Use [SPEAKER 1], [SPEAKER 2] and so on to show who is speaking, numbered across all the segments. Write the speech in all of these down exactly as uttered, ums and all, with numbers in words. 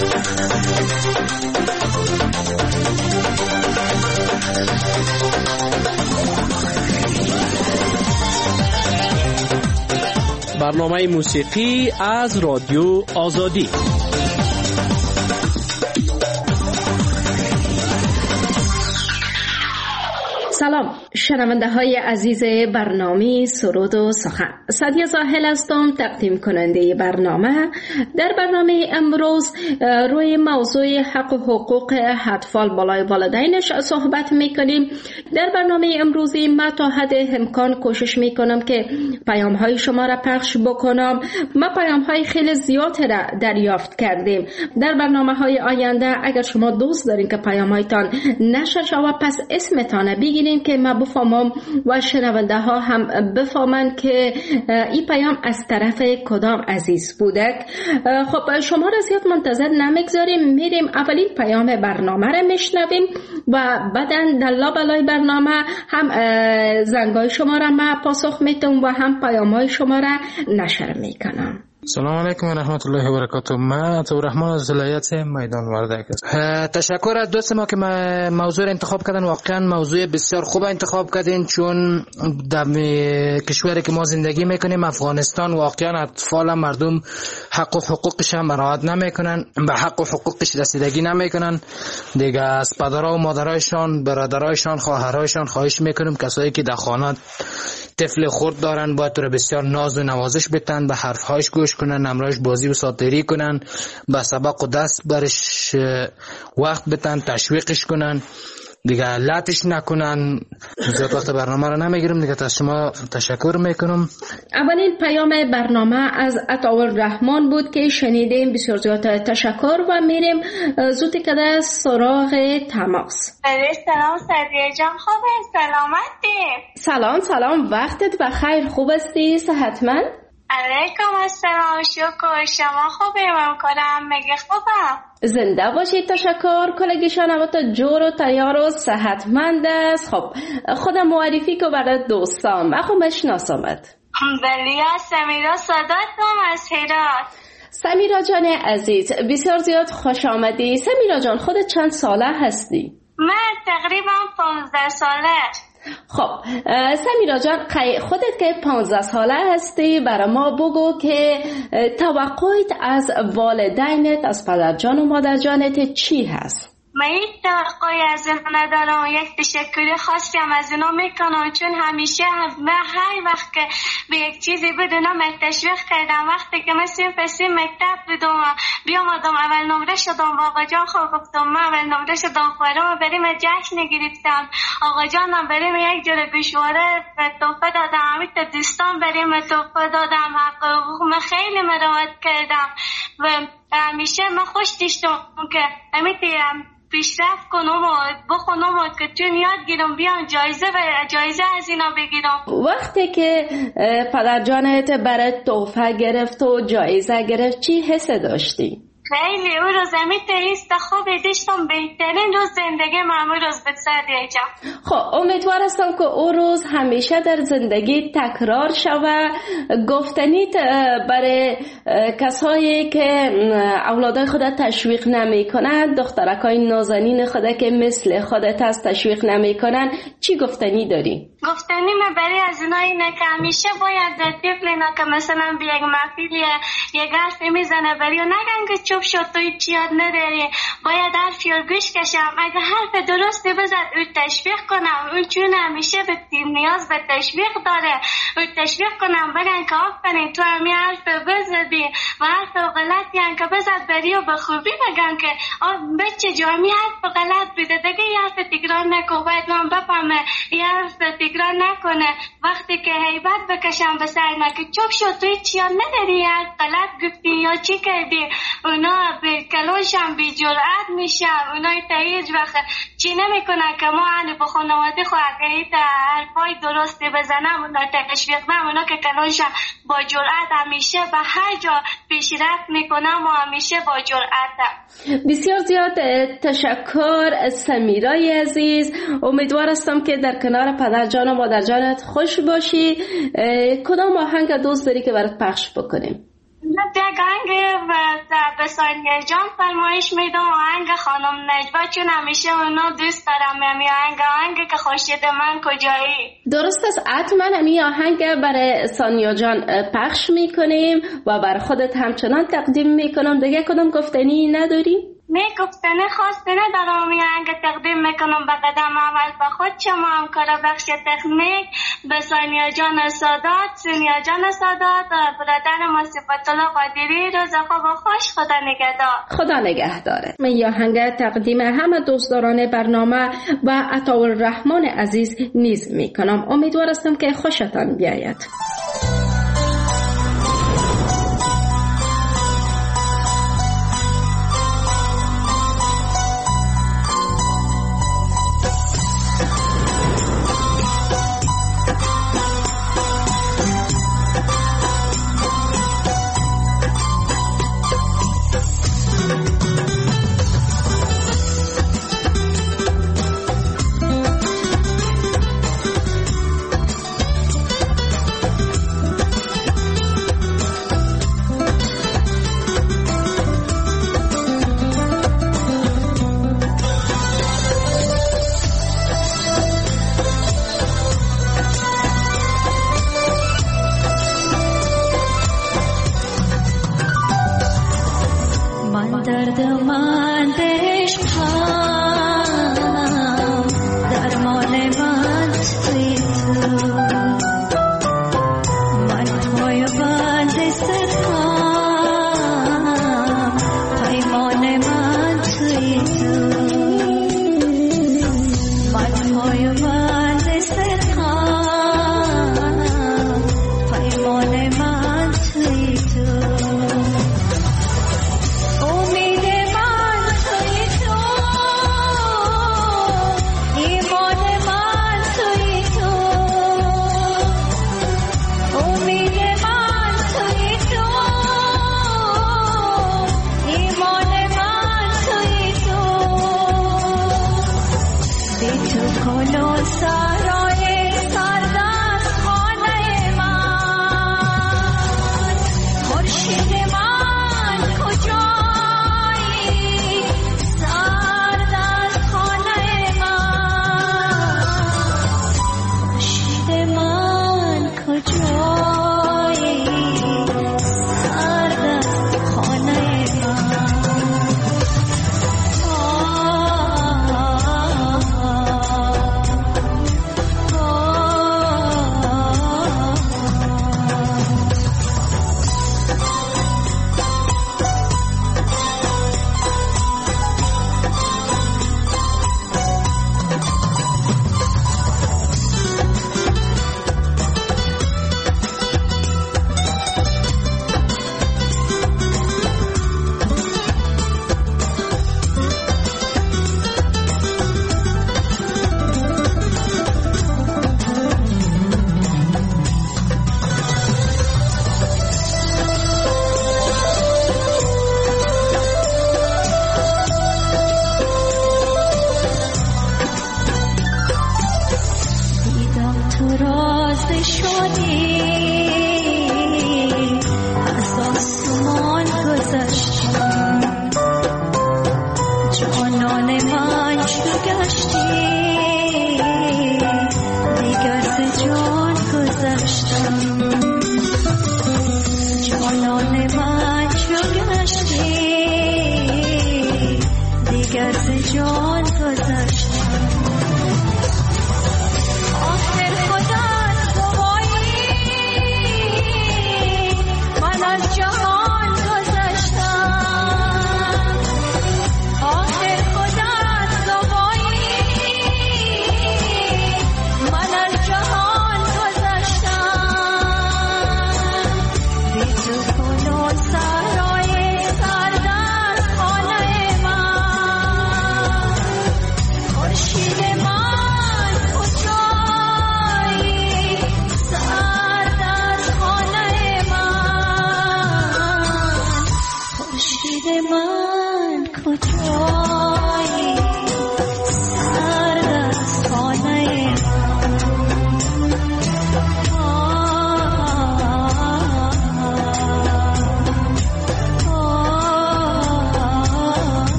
[SPEAKER 1] برنامه موسیقی از رادیو آزادی.
[SPEAKER 2] سلام شنونده های عزیز برنامه سرود و سخن. سعدیه زاهل هستم، تقدیم کننده برنامه. در برنامه امروز روی موضوع حق و حقوق اطفال بالای والدینش صحبت میکنیم. در برنامه امروزی ما تا حد امکان کوشش میکنم که پیام های شما را پخش بکنم. ما پیام های خیلی زیاد را دریافت کردیم. در برنامه های آینده اگر شما دوست دارین که پیام هایتان نشر شود، پس اسمتان بگیرین که ما بفهمم و شنونده ها هم بفهمن که این پیام از طرف کدام عزیز بوده. خب شما را زیاد منتظر نمیگذاریم، میریم اولین پیام برنامه را میشنویم و بعدن در لابلای برنامه هم زنگای شما را ما پاسخ میتونم و هم پیام های شما را نشر میکنم.
[SPEAKER 3] سلام علیکم و رحمت الله و برکاته. من عطارحمان از ولایت میدان وردک هستم. تشکر از دوست ما که موضوع انتخاب کردن. واقعا موضوع بسیار خوب انتخاب کردین، چون در کشوری که ما زندگی میکنیم افغانستان واقعا اطفال مردم حق و حقوقش هم رعایت نمیکنن، به حق و حقوقش رسیدگی نمیکنن. دیگه از پدرها و مادرایشان، برادرایشان، خواهرایشان خواهش میکنیم کسایی که در خانه طفل خرد دارن باید تو بسیار ناز و نوازش بتن، به حرفهایش گوش کنن، امرایش بازی و ساتری کنن، به سبق و دست برش وقت بتن، تشویقش کنن، دیگه لطش نکنن. زیاد وقت برنامه رو نمیگیرم دیگه. از شما تشکر میکنم.
[SPEAKER 2] اولین پیام برنامه از عطارحمان بود که شنیدیم. بسیار زیاد تشکر و میریم زود کده سراغ تماس.
[SPEAKER 4] سلام سعدیه جان، خوبه؟ سلامتی؟
[SPEAKER 2] سلام سلام، وقتت بخیر، خوب هستی؟ صحتمند؟
[SPEAKER 4] علیکم السلام، شکر. شما خوبه؟ من کنم مگه خوبم؟
[SPEAKER 2] زنده باشید. تشکر. کلگی شنوات جور و تیار و صحتمند است. خب خودم معرفی که برای دوستام. من خب بشناسمت.
[SPEAKER 4] بلیا سمیرا صداتم از هرات.
[SPEAKER 2] سمیرا جان عزیز، بسیار زیاد خوش آمدی. سمیرا جان خودت چند ساله هستی؟
[SPEAKER 4] من تقریبا پانزده ساله.
[SPEAKER 2] خب سمیرا جان خودت که پانزده ساله هستی، برای ما بگو که توقعیت از والدینت، از پدرجان و مادرجانت چی هست؟
[SPEAKER 4] من هیچ توقعی از اینا ندارم. یک تشکر خاصی هم از اینا میکنم، چون همیشه من هر وقت که به یک چیزی بدونم تشویق کردم. وقتی که من سیم پسیم مکتب بودم بیامدم اول نمره شدم و آقا جان خواه گفتم من اول نمره شدم خواهرم بریم جشن گرفتم. آقا جانم بریم یک جور گوشواره توفه دادم، همین تا دوستان بریم توفه دادم. حق حقوق خیلی مراعات کردم و همیشه من خوش داشتم که همین پیشرفت کنم و بخونم و که چون یاد گیرم بیان جایزه و جایزه از اینا بگیرم.
[SPEAKER 2] وقتی که پدرجانت برای تحفه گرفت و جایزه گرفت چی حس داشتی؟
[SPEAKER 4] خیلی او روز امیت ایست خوبی داشتم، بهترین روز زندگی من او روز به سعدیه جان.
[SPEAKER 2] خب امیدوار هستم که او روز همیشه در زندگی تکرار شوه. گفتنیت برای کسایی که اولادای خود تشویق نمی کنند، دخترکای نازنین خود که مثل خودت هست تشویق نمی کنند، چی گفتنی داری؟
[SPEAKER 4] گفتنی من برای از اینا اینه که همیشه باید طفل اینا که مثلا به یک محفیل یک حرفی میزنه برای نگن که چوب شد تو هیچ یاد نداری، باید حرفی رو گوش کشم. اگه حرف درستی بزد او تشویق کنم، اون چون همیشه به نیاز به تشویق داره، او تشویق کنم بگن که آفرین تو همی حرف بزدی و حرف غلطی هم که بزد بری و به خوبی بگن که بچه جو همی حرف غلط بیده دیگه یه حرف تکرار نکن، باید من بفهمه یه حرف تکرار نکنه. وقتی که حیبت بکشم به سرنا که چوب شد تو هیچ یاد نداری، یه حرف غلط گفتی یا چی کردی، اونا به کلاشم بی جرأت میشن. اونا تا هیچ وقت چی نمیکنن که ما هنو به خانواده خود اگه تا حرفای درستی بزنم اونا تشویق نم، اونا که کلاشم با جرأت همیشه به هر جا پیشرفت میکنم و همیشه با جرأتم.
[SPEAKER 2] بسیار زیاد تشکر سمیرای عزیز. امیدوار هستم که در کنار پدرجان و مادرجانت خوش باشی. کدام آهنگ دوست داری که برات پخش بکنیم؟
[SPEAKER 4] یک آهنگ به ثانیه جان فرمایش میدم، آهنگ خانم نجوا، چون همیشه اونا دوست دارم. همی آهنگ آهنگ که خورشید من کجایی.
[SPEAKER 2] درست است، حتما همی آهنگ برای ثانیه جان پخش میکنیم و برای خودت همچنان تقدیم میکنم. دیگه کدام گفتنی نداری؟
[SPEAKER 4] می گفتنه خواسته ندارم. می آهنگ تقدیم میکنم به قدم اول به خود شما همکار بخش تکنیک، به ثانیه جان سادات، ثانیه جان سادات، برادر ما صفت الله قادری. روز خوب و خوش، خدا نگهدار.
[SPEAKER 2] خدا نگهداره. من آهنگ تقدیم همه دوستداران برنامه و عطاالرحمن عزیز نیز میکنم. امیدوار هستم که خوشتان بیاید.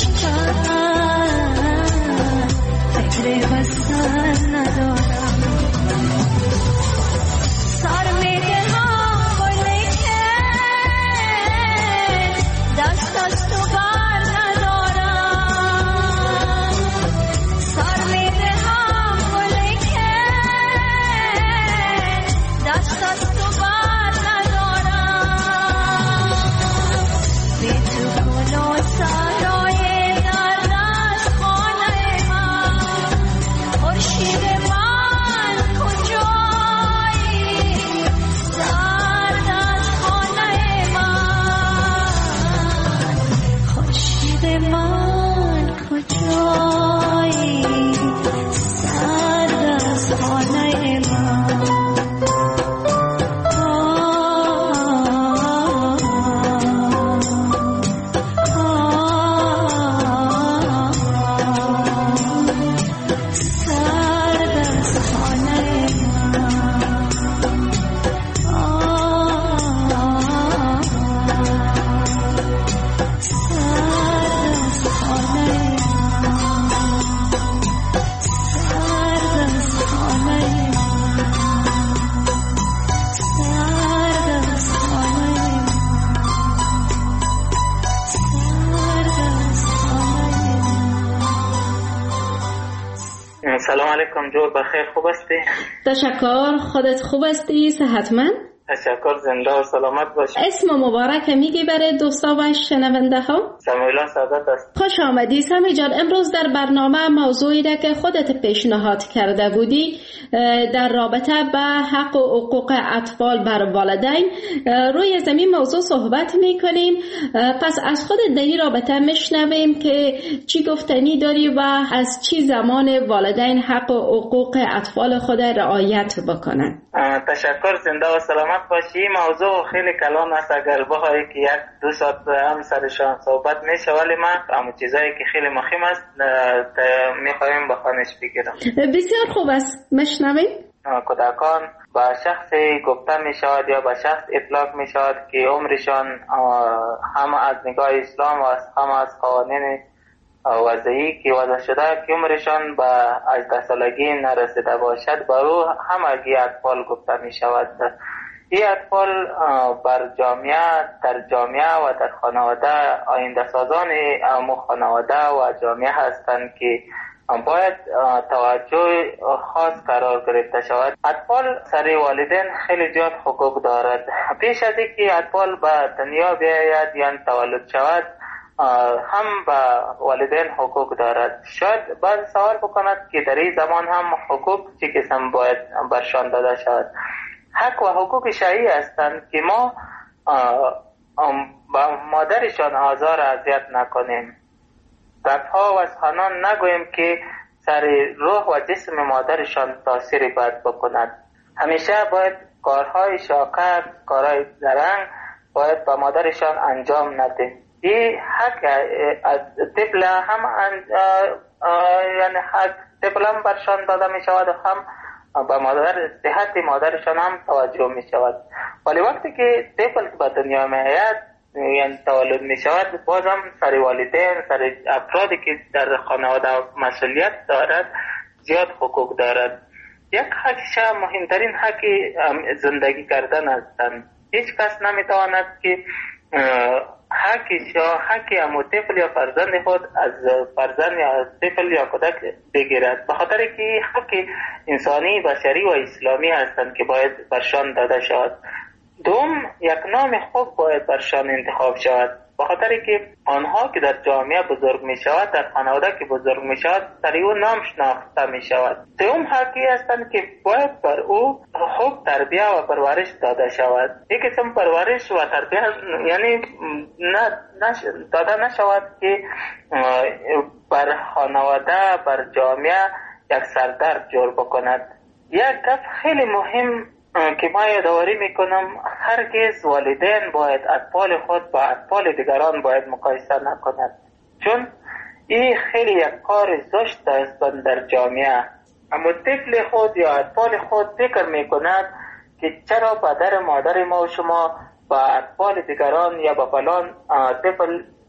[SPEAKER 5] سلام علیکم جور، بخیر، خوب هستی؟
[SPEAKER 2] تشکر، خودت خوب هستی؟ صحتمند؟
[SPEAKER 5] تشکر، زنده و سلامت باشی.
[SPEAKER 2] اسم مبارک میگی برای دوستا و شنونده ها؟
[SPEAKER 5] سمیلا سعادت است.
[SPEAKER 2] خوش آمدی سمی جان. امروز در برنامه موضوعی را که خودت پیشنهاد کرده بودی در رابطه به حق و حقوق اطفال بر والدین روی زمین موضوع صحبت میکنیم. پس از خودت در این رابطه میشنویم که چی گفتنی داری و از چی زمان والدین حق و حقوق اطفال خود رعایت بکنن.
[SPEAKER 5] تشکر، زنده و سلامت باشی. موضوع خیلی کلان است، اگر بخواهی که یک دو ساعت هم سرشان صحبت میشه، ولی من اما چیزایی که خیلی مهم است میخوایم بخوانش بگیرم.
[SPEAKER 2] بسیار خوب است، مشنویم.
[SPEAKER 5] کودکان با شخصی گفته می شود یا با شخص اطلاق می شود که عمرشان هم از نگاه اسلام و هم از قوانین وضعی که وضع شده که عمرشان به هجده سالگی نرسیده باشد، برو همگی اطفال گفته می شود. این اطفال بر جامعه، در جامعه و در خانواده آینده سازان امو خانواده و جامعه هستند که باید توجه خاص قرار گرفته شود. اطفال سر والدین خیلی زیاد حقوق دارد. پیش از اینکه اطفال به دنیا بیاید یا تولد شود هم به والدین حقوق دارد. شاید بعض سوال بکند که در این زمان هم حقوق چه قسم باید برشان داده شود. حق و حقوق شرعی هستند که ما با مادرشان آزار اذیت نکنیم. دفعه و سخنان نگویم که سر روح و جسم مادرشان تاثیر بد بکند. همیشه باید کارهای شاکر، کارهای زرنگ باید با مادرشان انجام ندیم. این حق از طفل هم یعنی حق طفل هم برشان داده می شود و هم با مادر صحت مادرشان هم توجه می شود. ولی وقتی که طفل به دنیا می آید یعنی تولد می شود، بازم سر والدین، سر افرادی که در خانواده مسئولیت دارد زیاد حقوق دارد. یک حقش مهمترین حق زندگی کردن هستند. هیچ کس نمی تواند که حقش یا حق امو طفل یا فرزند خود از فرزند یا از طفل یا کودک بگیرد، به خاطر که حق انسانی، بشری و اسلامی هستند که باید برشان داده شود. دوم، یک نام خوب باید برشان انتخاب شود، به خاطر که آنها که در جامعه بزرگ می شود، در خانواده که بزرگ می شود، در او نام شناخته می شود. دوم حقی هستند که باید بر او خوب تربیه و پرورش داده شود. یک قسم پرورش و تربیه یعنی نه داده نشود که بر خانواده، بر جامعه یک سردرد جور بکند. یک گپ خیلی مهم که ما یادآوری میکنم، هرگز والدین باید اطفال خود با اطفال دیگران باید مقایسه نکند، چون این خیلی یک کار زشت است در جامعه. اما طفل خود یا اطفال خود فکر میکند که چرا پدر مادر ما و شما با اطفال دیگران یا با فلان طفل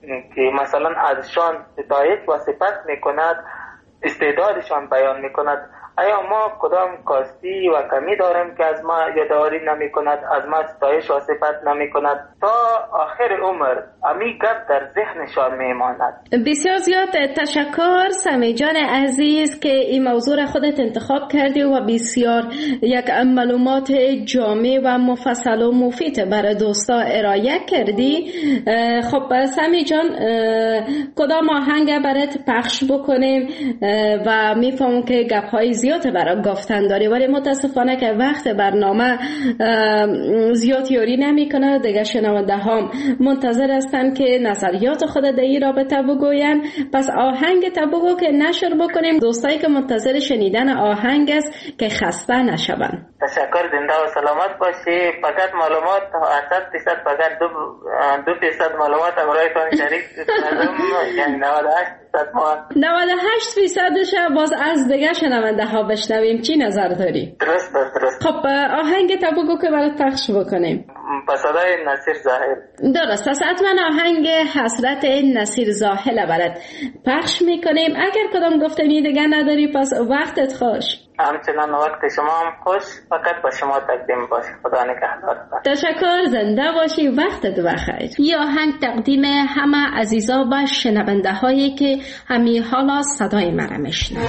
[SPEAKER 5] که مثلا ازشان ستایش و صفت میکند، استعدادشان بیان میکند، آیا ما کدام کاستی و کمی داریم که از ما یادآوری نمی کند، از ما ستایش و صفت نمی کند؟ تا آخر عمر امی گپ در ذهنشان می ماند.
[SPEAKER 2] بسیار زیاد تشکر سمی جان عزیز که این موضوع را خودت انتخاب کردی و بسیار یک معلومات جامع و مفصل و مفید برای دوستا ارائه کردی. خب سمی جان، کدام آهنگ برات پخش بکنیم؟ و میفهمم که گپ های زیاد برای گفتن داری، ولی متاسفانه که وقت برنامه زیاد یاری نمی کنه. دیگه شنونده هم منتظر هستن که نظریات خود در این رابطه بگوین. پس آهنگ تا بگو که نشر بکنیم، دوستایی که منتظر شنیدن آهنگ است که خسته نشون.
[SPEAKER 5] تشکر، زنده و سلامت باشی. فقط معلومات صد درصد فقط دو دو درصد معلومات امرایتان شریک کردم، یعنی نود و هشت درصد ما
[SPEAKER 2] نود و هشت درصدش باز از دیگه شنونده ها بشنویم. چی نظر داری؟
[SPEAKER 5] درست درست.
[SPEAKER 2] خب آهنگ تا بگو که برات پخش بکنیم.
[SPEAKER 5] پس صدای نصیر زاهل.
[SPEAKER 2] درست است، حتما آهنگ حسرت نصیر زاهل برات پخش میکنیم. اگر کدام گفتنی دیگه نداری پس وقتت خوش.
[SPEAKER 5] همچنان وقت شما هم خوش، فقط با شما تقدیم باشه. خدا نگهدار.
[SPEAKER 2] تشکر، زنده باشی، وقتت بخیر. یه آهنگ تقدیم همه عزیزا و شنونده هایی که همین حالا صدای مرا میشنوند.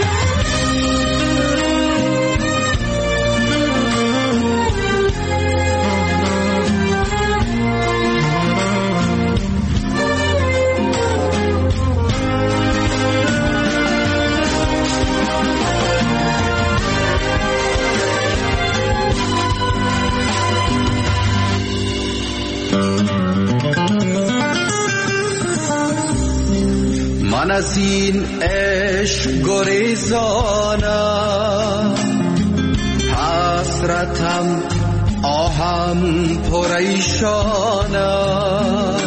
[SPEAKER 6] من از این عشق گریزانم، حسرتم آهم پریشانم،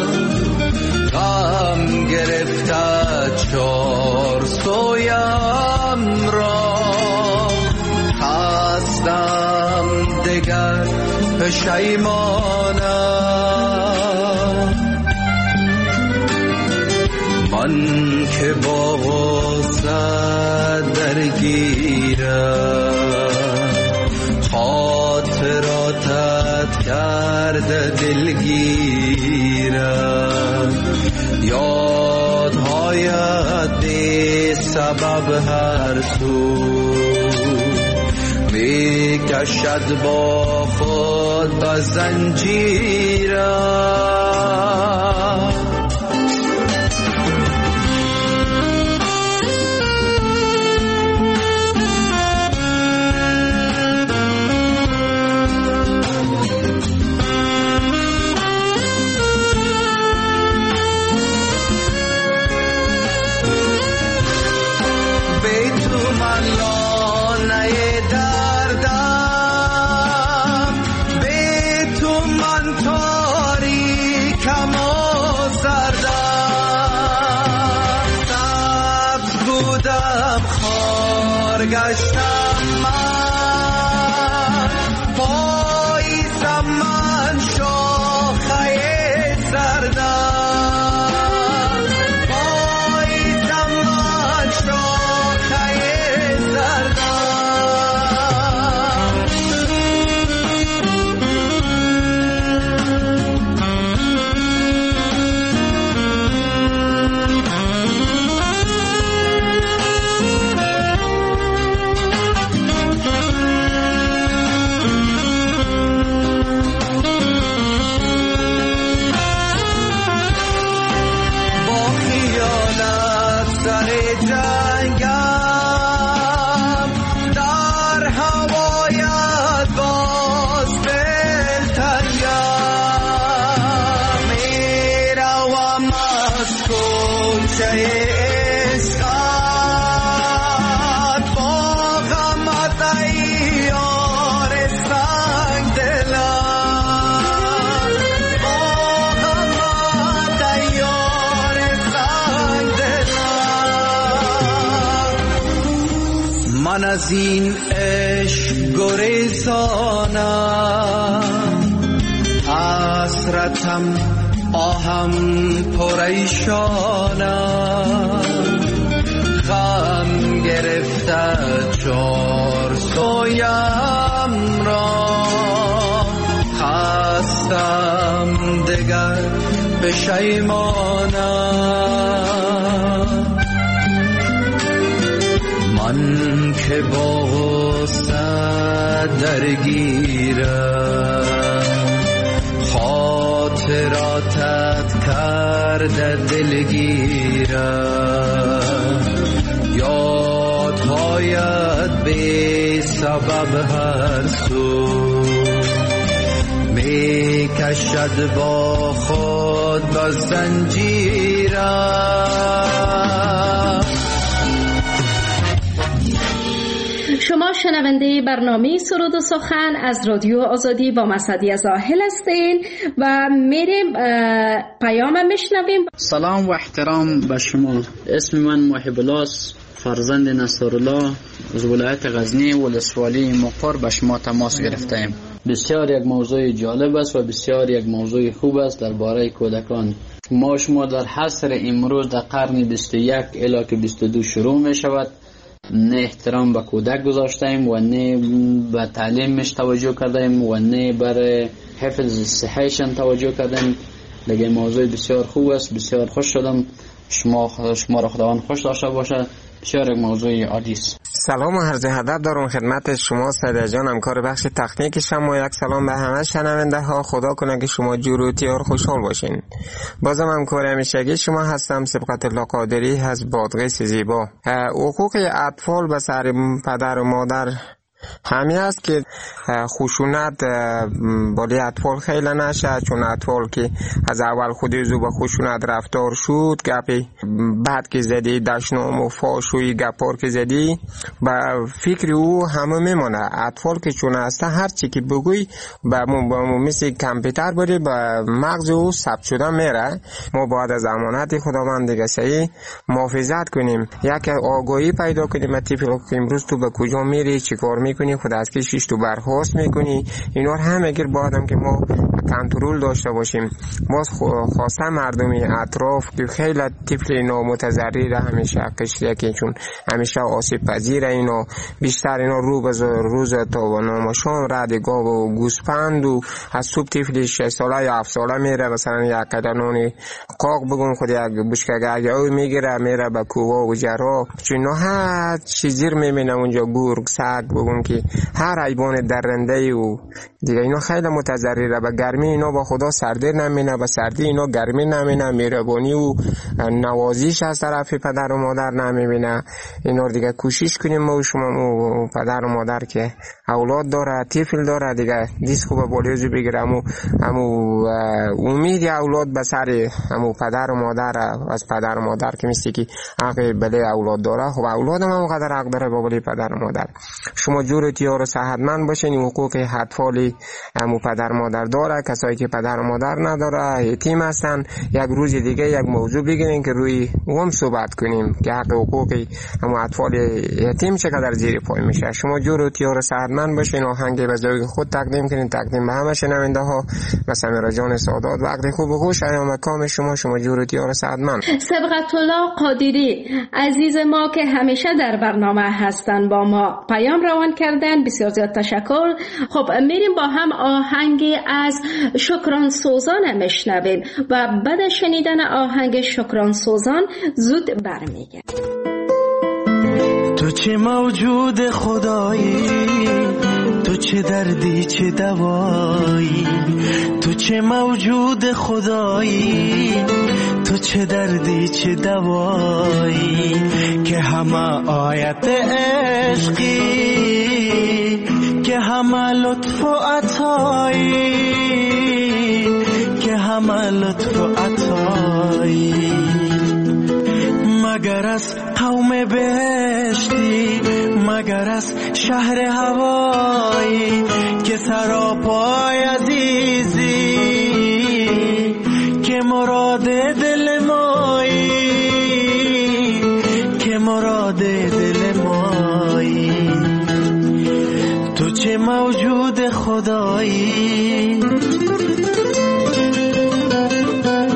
[SPEAKER 6] غم گرفته چار سویم را، خستم دگر پشیمانم. من که با غصه درگیرم، خاطراتت کرده دلگیرم، یادهایت بی سبب هر سو می کشد با خود به زنجیرم. گشتم من پاییزم، من شاخه زردم، پاییزم من شاخه زردم. من از این عشق گریزانم، حسرتم آهم پریشانم غم گرفته چار سویم را خستم دگر پشیمانم من که با غصه درگیرم خاطراتت کرده دلگیرم یادهایت بی سبب هر سو می کشد با خود با زنجیرم.
[SPEAKER 2] شما شنونده برنامه سرود و سخن از رادیو آزادی با مسعدی زاهل هستین و میریم پیام میشنویم.
[SPEAKER 7] سلام و احترام به شما. اسم من محب الله فرزند نصرالله از ولایت غزنی ولسوالی مقر به شما تماس گرفتیم. بسیار یک موضوع جالب است و بسیار یک موضوع خوب است درباره کودکان. ما شما در عصر امروز در قرن بیست و یک الی که بیست و دو شروع می شود نه احترام به کودک گذاشتیم و نه به تعلیمش توجه کردیم و نه بر حفظ صحیشان توجه کردیم. دیگه موضوع بسیار خوب است. بسیار خوش شدم. شما شما را خداوند خوش داشته باشه. بسیار یک موضوع عالی است.
[SPEAKER 8] سلام و عرض ادب دارم خدمت شما سعید جان، همکار بخش تکنیک شما. یک سلام به همه شنونده ها. خدا کنه که شما جور و تیار خوشحال باشین. بازم همکار همیشگی شما هستم سبقت الله قادری از بادغیس زیبا. حقوق اطفال به سر پدر و مادر همین است که خشونت بالی اطفال خیلی نشه، چون اطفال که از اول خودی زو به خشونت رفتار شد، گپی بعد که زدی دشنام و فاشوی گپار که زدی با فکر او همه میمانه. اطفال که چون هسته هر چی که بگوی با مو مثل کامپیوتر بری با مغز او ثبت شده میره. ما باید از امانت خداوند دیگه صحیح محافظت کنیم، یک آگاهی پیدا کنیم. طفل که امروز تو به کجا میری، چی کار میکنی، خود از کشیش تو برخواست میکنی، اینا همه اگر بادم که ما کنترل داشته باشیم. باز خواسته مردمی اطراف که خیلی طفل اینا متضرر همیشه قشریه که چون همیشه آسیب پذیره، اینا بیشتر اینا رو به روز تا نامشان رد گاو و گوسپند و از صبح طفل شش ساله یا هفت ساله میره مثلا یک قدنونی قاق بگون خود یک بشکه گرگاوی میگیره میره به کووا و جرا، چون هر چیزی میبینه اونجا، گرگ سگ بگون که هر حیوان درنده و دیگه اینا خیلی متضرره. به گرمی اینا با خدا سردی نمینه، به سردی اینا گرمی نمینه، مهربانی و نوازش از طرف پدر و مادر نمیبینه. اینا دیگه کوشش کنیم ما و شما و پدر و مادر که اولاد داره طفل داره دیگه دیس خوبه بالیوزو بگیره، امو امو امید اولاد به سر امو پدر و مادر از پدر و مادر که میستی که حق بله اولاد داره. خب اولاد هم قدر حق داره با بله پدر و مادر. شما جور تیار و صحتمند باشین. حقوق اطفالی امو پدر مادر داره. کسایی که پدر و مادر نداره یتیم هستن، یک روز دیگه یک موضوع بگیرین که روی اون صحبت کنیم که حق حقوقی امو اطفال یتیم چقدر زیر پای میشه. شما جور تیار و صحتمند باشین. آهنگ به ذوق خود تقدیم کنین، تقدیم به همه شنونده ها. مثلا جان سعادت وقت خوب و خوش ایام کام شما. شما جور تیار و صحتمند.
[SPEAKER 2] سبقت الله قادری عزیز ما که همیشه در برنامه هستن با ما پیام روان کردن، بسیار زیاد تشکر. خب میریم با هم آهنگی از شکران سوزان میشنویم و بعد شنیدن آهنگ شکران سوزان زود برمیگردیم.
[SPEAKER 9] تو چه موجود خدایی، تو چه دردی چه دوایی، تو چه موجود خدایی، تو چه دردی چه دوایی، که همه آیت عشقی، که همه لطف و عطایی، که همه لطف و عطایی. مگر از قوم بهشتی، مگر از شهر هوایی، که سراپای عزیزی، که مراد دل مایی، که مراد دل مایی. تو چه موجود خدایی.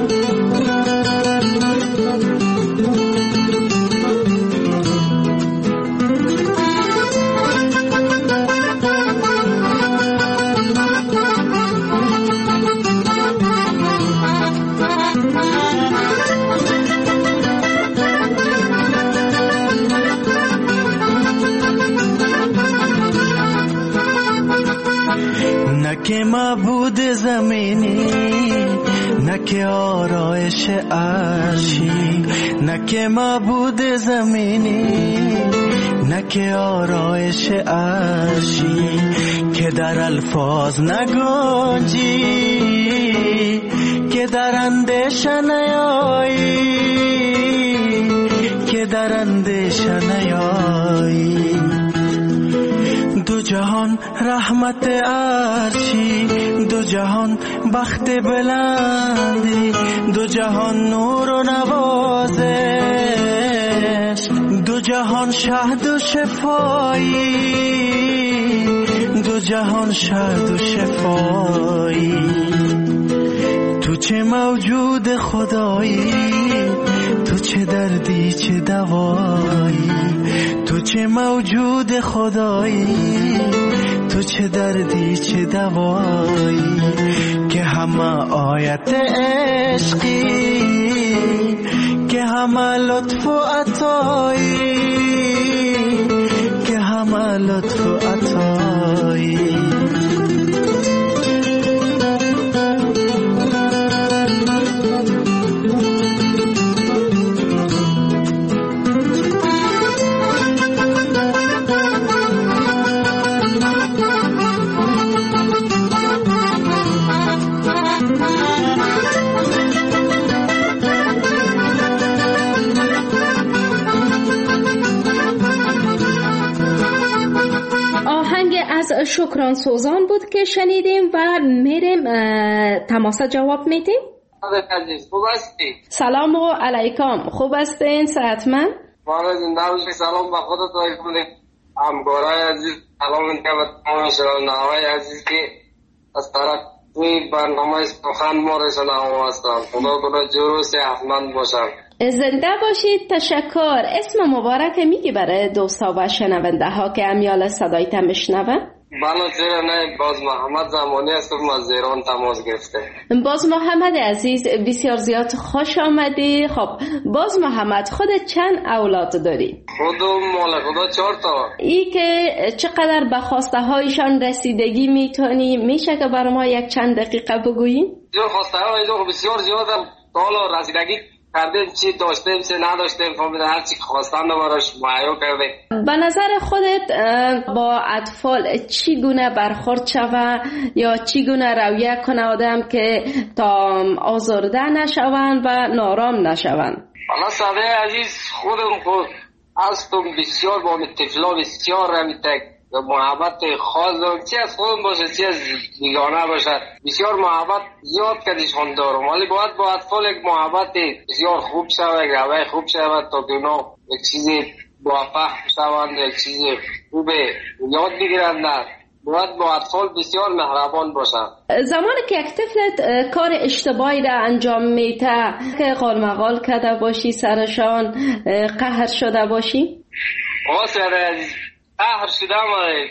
[SPEAKER 9] که معبود زمینی، نه که آرایش عرشی، نه که معبود زمینی، نه که آرایش عرشی، که در الفاظ نگنجی، که در اندیشه نیایی، که در اندیشه نیایی. دو جهان رحمت عرشی، دو جهان بخت بلندی، دو جهان نور و نوازش، دو جهان شهد و شفایی، دو جهان شهد و شفایی. تو چه موجود خدایی، تو چه دردی چه دوایی، تو چه موجود خدایی، تو چه دردی چه دوایی. که همه آیت عشقی، که همه لطف و عطایی، که همه لطف و عطایی.
[SPEAKER 2] شکران سوزان بود که شنیدیم و میریم تماس جواب میدیم.
[SPEAKER 10] خوب هستی؟
[SPEAKER 2] سلام و علیکم. خوب هستین؟ صحتمند؟
[SPEAKER 10] والا زنده باشی. سلام به خودت و همکارای عزیز. سلام میگم به تمام شنونده‌های عزیز که از طرف توی برنامه سخن ما رسانه‌ها هستند. خدا کنه جور و صحتمند باشن.
[SPEAKER 2] زنده باشید. تشکر. اسم مبارک میگی برای دوستا و شنونده ها که امیال صدایت میشنون؟
[SPEAKER 10] بله چرا نه. باز محمد زمانی هستم از ایران تماس گرفته.
[SPEAKER 2] باز محمد عزیز بسیار زیاد خوش آمدی. خب باز محمد خودت چند اولاد داری؟
[SPEAKER 10] خودم مال خدا چهار تا.
[SPEAKER 2] ای که چقدر به خواسته هایشان رسیدگی میتونی میشه که برای ما یک چند دقیقه بگویی؟
[SPEAKER 10] جو خواسته های بسیار زیاد حالا رسیدگی کردیم، چی داشتیم چی نداشتیم، فهمیدم هر چی خواستن براش مهیا کردیم.
[SPEAKER 2] به نظر خودت با اطفال چی گونه برخورد شوه یا چی گونه رویه کنه آدم که تا آزرده نشوند و نارام نشوند؟
[SPEAKER 10] والا صدای عزیز خودم خود هستم بسیار با طفلا بسیار رمیتک محبت خاص دارم، چی از خودم باشه چی از بیگانه باشه، بسیار محبت زیاد کدیشون دارم، ولی باید با اطفال یک محبت بسیار خوب شود، یک روی خوب شود تا که اونا یک چیزی موفق شوند، یک چیزی خوب یاد بگیرند. باید با اطفال بسیار مهربان باشند.
[SPEAKER 2] زمانی که یک طفلت کار اشتباهی را انجام میده که قالمقال کرده باشی سرشان قهر شده باشی؟
[SPEAKER 10] آسیاره عزیز قهر شدم،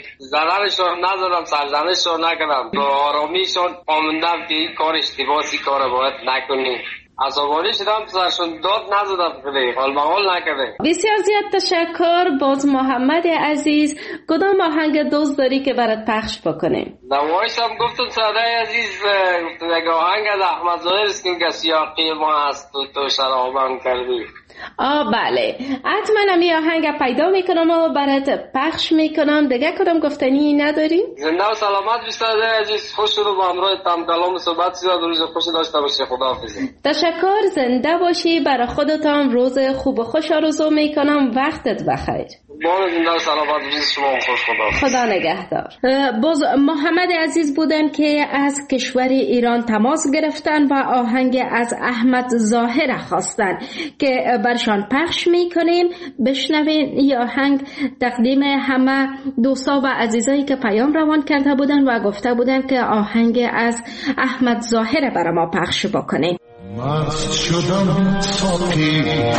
[SPEAKER 10] زدنشان نزدم، سرزنشان نکردم، با آرامیشان آموندم که این کار اشتباهی کار باید نکنی. عصبانی شدم سرشون داد نزدم، خیلی قالمقال نکرده.
[SPEAKER 2] بسیار زیاد تشکر. باز محمد عزیز کدام آهنگ دوست داری که برات پخش بکنیم؟
[SPEAKER 10] نمایش هم گفتم صدای عزیز گفتم یک آهنگ از احمد ظاهر است که سیاقی ما هست تو تو شرابم کردی.
[SPEAKER 2] آه بله حتما هم یه آهنگ پیدا میکنم و برات پخش میکنم. دیگه کدام گفتنی نداری؟
[SPEAKER 10] زنده و سلامت بیشتر عزیز. خوش رو با همراه تم کلام صحبت زیاد روز خوشی داشته باشی. خداحافظ.
[SPEAKER 2] تشکر. زنده باشی. برای خودتان روز خوب و خوش آرزو میکنم. وقتت بخیر.
[SPEAKER 10] بار زنده و سلامت روز شما خوش. خدا
[SPEAKER 2] خدا نگهدار. باز محمد عزیز بودن که از کشور ایران تماس گرفتن و آهنگ از احمد ظاهر خواستن که برشان پخش میکنیم. بشنوین. این آهنگ تقدیم همه دوستا و عزیزایی که پیام روان کرده بودن و گفته بودن که آهنگ از احمد ظاهر برای ما پخش بکنیم.
[SPEAKER 11] مست شدم ساقی،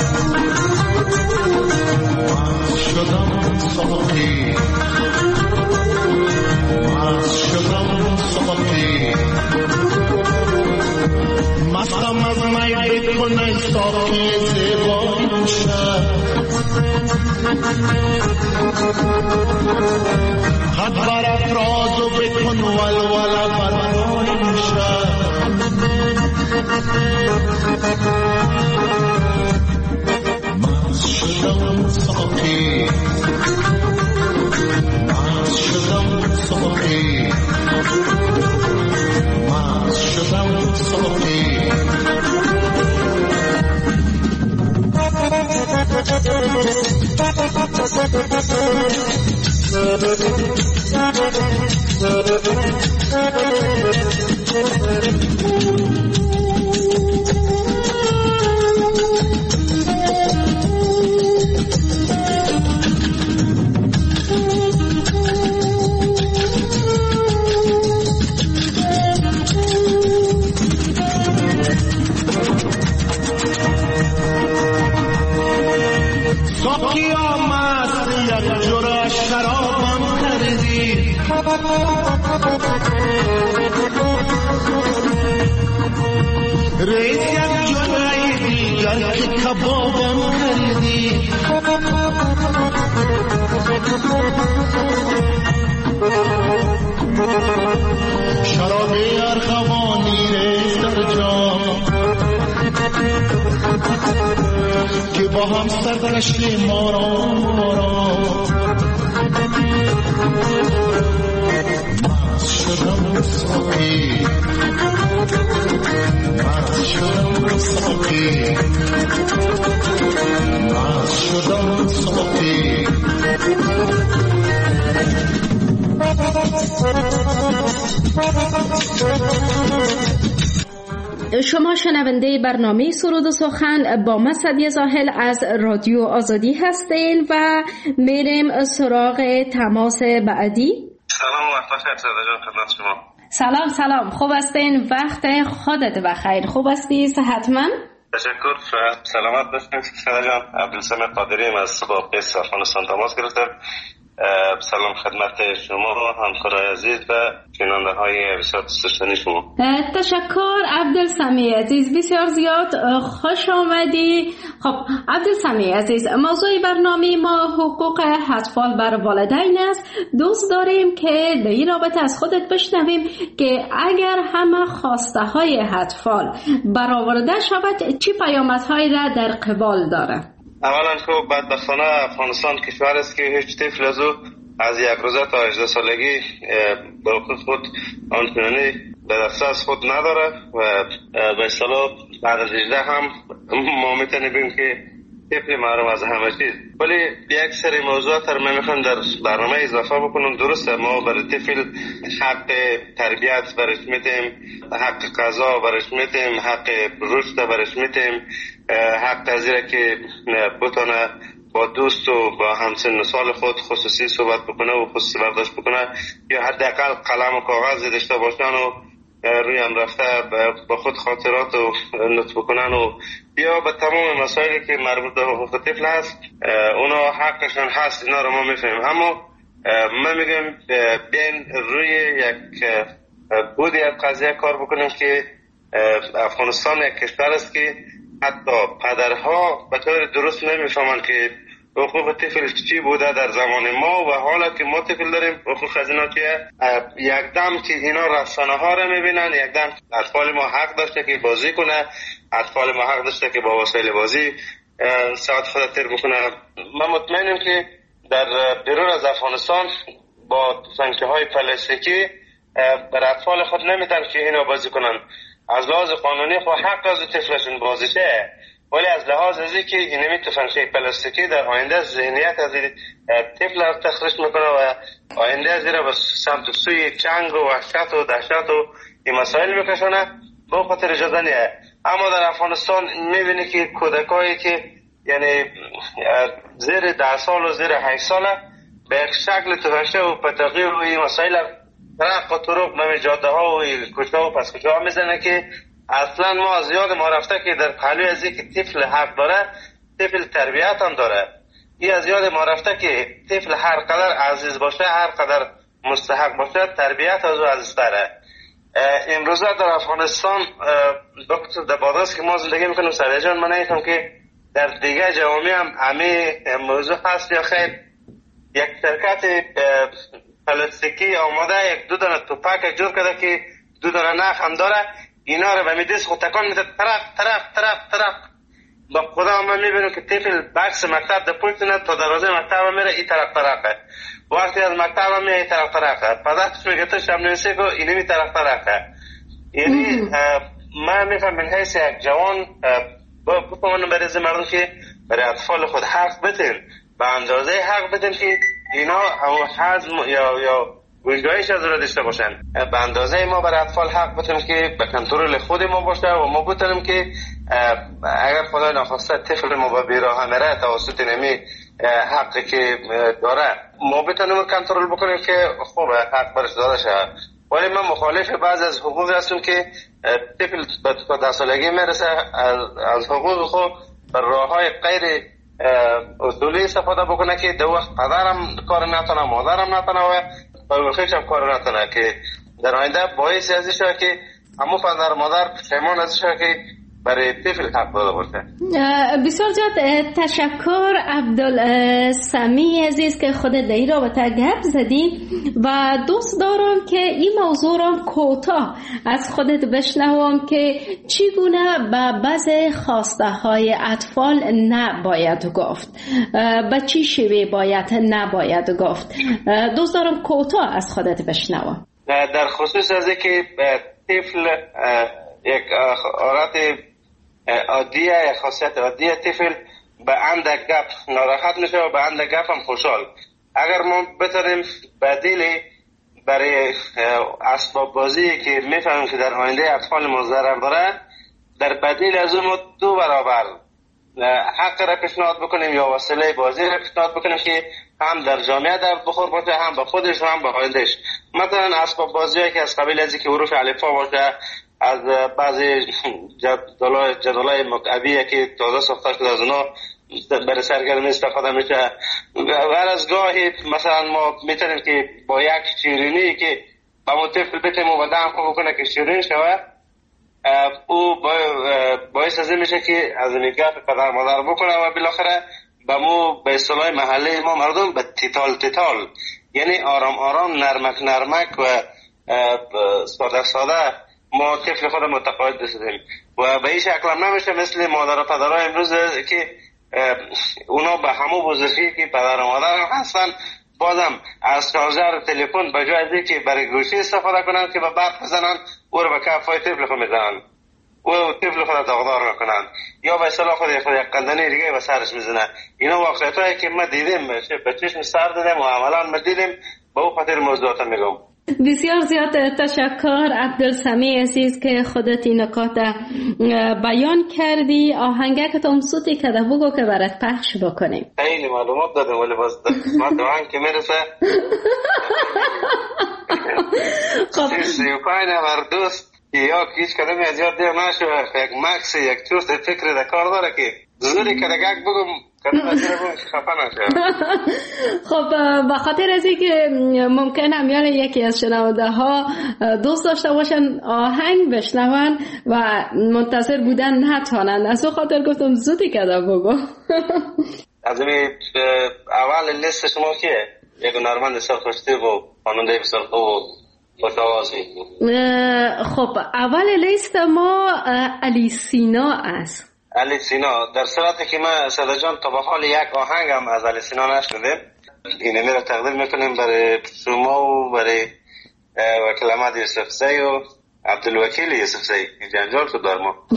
[SPEAKER 11] مست شدم ساقی، مست شدم ساقی، مستم از می بکنه ساقی زیبا شد، قد برافراز و بکن ولوله بر پای شب مست شدم ساقی مست شدم ساقی مست شدم ساقی ساقیا مست یک جرعه شرابم خریدی ریز یک جرعه دیگر که کبابم خریدی شراب ارغوانی ریز در جام که با هم سرگشت ما را مست شدم ساقی مست شدم ساقی مست شدم ساقی
[SPEAKER 2] شما شنونده برنامه سرود و سخن با من سعدیه زاهل از رادیو آزادی هستین و میریم سراغ تماس بعدی.
[SPEAKER 12] سلام وقت بخیر سعدیه جان خدمت شما.
[SPEAKER 2] سلام سلام خوب هستین؟ وقت خودت بخیر. خوب هستی؟ صحتمند؟
[SPEAKER 12] تشکر. سلامت باشین سعدیه جان. عبدالسمید قادری از باقیس افغانستان تماس گرفتم. سلام خدمت شما همکارای عزیز و شنونده های بسیار دوست داشتنی شما.
[SPEAKER 2] تشکر عبدالسمیع عزیز، بسیار زیاد خوش آمدی. خب عبدالسمیع عزیز، موضوع برنامه ما حقوق اطفال بر والدین است. دوست داریم که در این رابطه از خودت بشنویم که اگر همه خواسته های اطفال برآورده شود چه پیامدهایی را در قبال داره؟
[SPEAKER 12] اولا که بدبختانه افغانستان کشور است که هیچ طفل از او از یک روزه تا هجده سالگی به حقوق خود آنچنانی به دسترس خود نداره و به اصطلاح بعد از هجده هم ما میتونیم بگیم که طفل محروم از همه چیز. ولی یک سری موضوعات رو من میخوام در برنامه اضافه بکنم. درسته ما برای طفل حق تربیت برش میتیم، حق غذا برش میتیم، حق رشد برش میتیم، حق تذیره که بتونه با دوست و با همسن سال خود خصوصی صحبت بکنه و خصوصی برداشت بکنه یا حداقل قلم و کاغذ داشته باشن و روی هم رفته با خود خاطرات و نوت بکنن و یا به تمام مسائلی که مربوط به حقوق طفل هست اونا حقشان هست. اینا رو ما میفهمیم، اما من میگم بین روی یک بودی از قضیه کار بکنیم که افغانستان یک کشور است که حتی پدرها به طور درست نمیفهمن که حقوق طفل چی بوده در زمان ما و حالا که ما طفل داریم حقوق از اینا چیه. یک دم که اینا رسانه ها رو میبینن، یک دم اطفال ما حق داشته که بازی کنه، اطفال ما حق داشته که با وسایل بازی ساعت خود تیر بکنه. من مطمئنم که در بیرون از افغانستان با تفنگچی های پلاستیکی بر اطفال خود نمیتن که اینا بازی کنن. از لحاظ قانونی خود حق از طفلشون بازی شه، ولی از لحاظ ازی که اینمی تفنگچی پلاستیکی در آینده ذهنیت از طفل را تخریش میکنه و آینده از را به سمت سوی جنگ و وحشت و دهشت و این مسائل میکشونه. به خاطر اجازه نیه. اما در افغانستان میبینی که کودکایی که یعنی زیر ده سال و زیر هشت ساله به شکل تفنگچی و پتاقی و این مسائل طرق و طرق نمی جاده ها و کوچه ها و پس کوچه ها میزنه که اصلا ما از یاد ما رفته که در پهلوی از که طفل حق داره طفل تربیت هم داره. این از یاد ما رفته که طفل هر قدر عزیز باشه هر قدر مستحق باشه تربیت از او عزیزتره. امروزه در افغانستان در بادرست که ما زندگی میکنیم سعدیه جان، من نیفتم که در دیگه جوامع هم همه موضوع هست یا خیر. یک شرکت پلاستیکی آماده یک دو دانه توپک جور کرده که دو دانه نخ هم داره. اینا رو به میدیس خود تکان میده طرف طرف طرف طرف. با خدا من میبینم که طفل بکس مکتب در پشت نه تا دروازه مکتب میره این طرف طرفه. وقتی از مکتب میره این طرف طرفه. پدرش میگه تو شب نویسی کو اینی می طرف طرفه. یعنی من میفهم من حیث یک جوان با بفهمونم برای از مردم که برای اطفال خود حق بتین به اندازه حق بتین که اینا حزم یا یا ویژگاهیش از را داشته باشن. به اندازه ما برای اطفال حق بتیم که به کنترل خود ما باشه و ما بتونیم که اگر خدای نخواسته طفل ما به بیراه میره توسط نمی حقی که داره ما بتونیم کنترل بکنیم که خوبه حق برش داده شه. ولی من مخالف بعض از حقوق هستم که طفل به ده سالگی میرسه از حقوق خود بر راه های غیر اصولی استفاده بکنه که دو وقت پدرم کار نتونه مادرم نتونه و بایوخیش هم کار نتونه که در آینده باعث ازش شده که همون پدر مادر پشیمان ازش شده که برای طفل حق داده باشه.
[SPEAKER 2] بسیار زیاد تشکر عبدالسمی عزیز که خودت در این رابطه گپ زدی و دوست دارم که این موضوع را کوتاه از خودت بشنوم که چگونه به بعضی خواسته های اطفال نباید گفت، به چی شیوه باید نباید گفت. دوست دارم کوتاه از خودت بشنوم.
[SPEAKER 12] در خصوص از که طفل یک حالت عادیه، یک خاصیت عادیه، طفل به اندک گپ ناراحت میشه و به اندک گپ هم خوشحال. اگر ما بتونیم بدیلی برای اسباب بازی که میفهمیم که در آینده اطفال ما ضرر داره، در بدیل از اون دو برابر حق را پیشنهاد بکنیم یا وسیله بازی را پیشنهاد بکنیم که هم در جامعه در بخور باشه، هم به خودش و هم به آیندهش. مثلا اسباب بازی که از قبیل از که حروف الفا باشه، از بعضی جدولای جدولای مکعبی که تازه ساخته شده از اونا برای سرگرمی استفاده میشه. و از گاهی مثلا ما میتونیم که با یک شیرینی که با مطفل بتیم و بدم خوب بکنه که شیرین شوه، او باعث از این میشه که از میگه پدر مادر بکنه و بالاخره به مو به اصطلاح محله ما مردم به تیتال تیتال، یعنی آرام آرام نرمک نرمک و ساده ساده ما طفل خود متقاعد بسیدیم و به این شکل هم نمیشه مثل مادر و پدرها امروز که اونا به همون بزرگی که پدر و مادر هم هستن بازم از شارژر تلفن به جای از که برای گوشی استفاده کنن که به برق بزنن او رو به کفای طفل خود میزنن و طفل خود داغدار میکنن یا به اصطلاح خود خود یک قندنی دیگه به سرش میزنه. اینا واقعیت هایی که ما دیدیم به چشم سر دادیم و عملا ما دیدیم به او خاطر موضوعات میگم.
[SPEAKER 2] بسیار زیاد تشکر عبدالسمی عزیز که خودت این نکات بیان کردی. آهنگک ام صوتی که بگو که برات پخش بکنیم.
[SPEAKER 12] خیلی معلومات دادم ولی باز ما دوان که میرسه
[SPEAKER 2] خب
[SPEAKER 12] سی و پنج نفر دوست یا هیچ کدومی از یاد دیر نشو یک مکس یک چوست فکر در کار داره که زوری که دگک بگم کدوم از دیر بگم خفه نشه.
[SPEAKER 2] خب به خاطر از این که ممکن همیان یکی از شنونده ها دوست داشته باشن آهنگ بشنون و منتظر بودن نتوانند، از او خاطر گفتم زودی که دا بگو.
[SPEAKER 12] از این اول لیست شما کیه؟ یک نرمند سرخوشتی و خاننده بسر خوب
[SPEAKER 2] خب اول لیست ما علی سینا است.
[SPEAKER 12] علی سینا در صورتی که ما صدا جان تا به حال یک آهنگ هم از علی سینا نشده، اینه میره تقدیم میکنیم برای شما و برای وکیل احمد یوسف زی و عبدالوکیل یوسف زی جنجال شد در ما.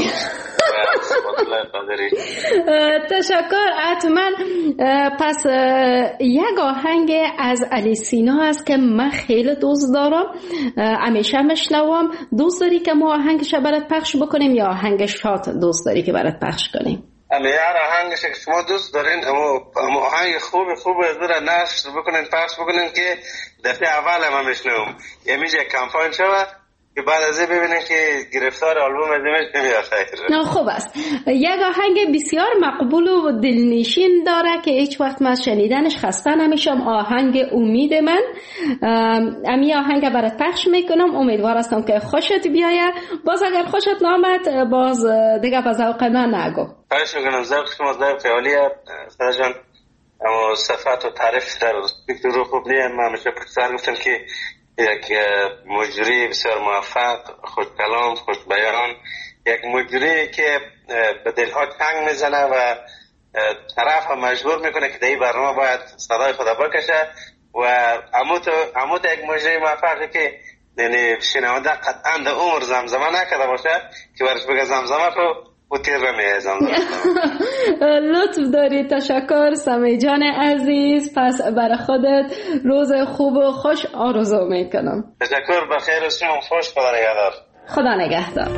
[SPEAKER 2] تشکر. حتما پس یک آهنگ از علی سینا است که من خیلی دوست دارم، همیشه میشنوم. دوست داری که ما آهنگش برات پخش بکنیم یا آهنگ شات دوست داری که برات پخش کنیم؟
[SPEAKER 12] اما هر آهنگش که شما دوست دارین اما آهنگ خوب خوب زوره نشر بکنین پخش بکنین که دفعه اول هم میشنوم یعنی یک کمپاین شود که بعد از این ببینین که گرفتار آلبوم ازیمش نمیاد خیر.
[SPEAKER 2] خوب است. یک آهنگ بسیار مقبول و دلنشین داره که هیچ وقت من شنیدنش خسته نمیشم، آهنگ امید من. امی آهنگ برات پخش میکنم، امیدوار هستم که خوشت بیاید. باز اگر خوشت نامد باز دیگه به ذوق من نگو.
[SPEAKER 12] خواهش میکنم، ذوق شما ذوق عالیه. سر جان اما صفت و تعریف در دکتر خوب نیم. من همیشه پرسر گفتم که یک مجری بسیار موفق، خوش کلام، خوش بیان، یک مجری که به دلها تنگ میزنه و طرف هم مجبور میکنه که در این برنامه باید صدای خدا بکشه و اموت یک مجری موفقی که یعنی شنونده قطعا در عمر زمزمه نکرده باشه که برش بگه زمزمه رو و تیر رمیه زمزمه.
[SPEAKER 2] لطف داری، تشکر سمی جان عزیز. پس برای خودت روز خوب و خوش آرزو میکنم.
[SPEAKER 12] تشکر، بخیر و شما خوش. خدا نگهدار.
[SPEAKER 2] خدا نگهدار.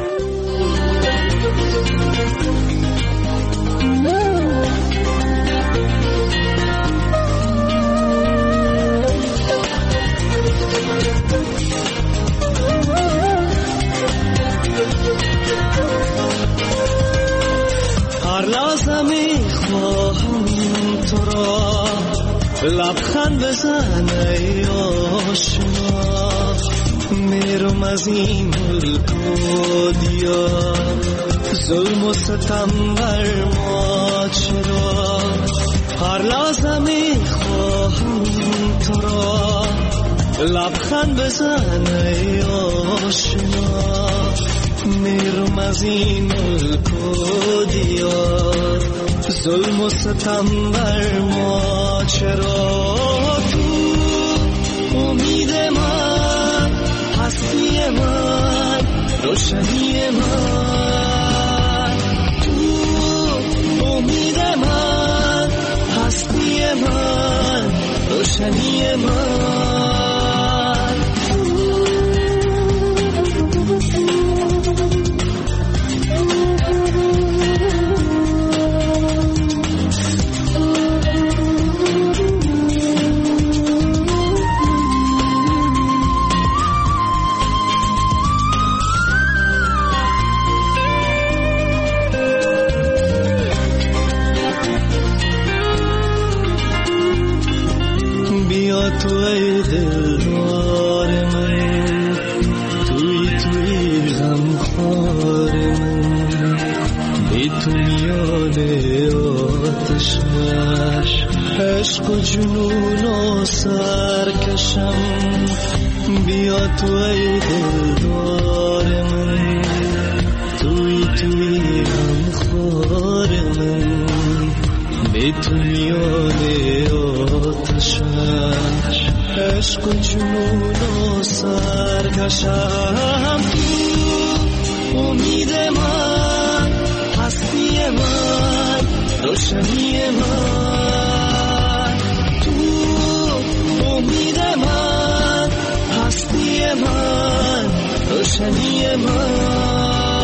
[SPEAKER 9] هر لحظه میخواهم تو را لبخند بزن ای آشنا، میرم از این ملک و دیار، ظلم و ستم بر ما چرا. هر لحظه میخواهم تو را لبخند بزن ای آشنا، میرم از این ملک و دیار، ظلم و ستم بر ما چرا. تو امید من، هستی من، روشنی من، تو امید من، هستی من، روشنی من. تو ای دلدار من، توی توی غمخوار من، بی تو میان آتشش عشق و جنون و سرکشم. بیا تو ای دلدار من، توی توی غمخوار من، بی تو میان آتشش عشق و جنون و سرکشم. تو امید من، هستی من، روشنی من، تو امید من، هستی من، روشنی من.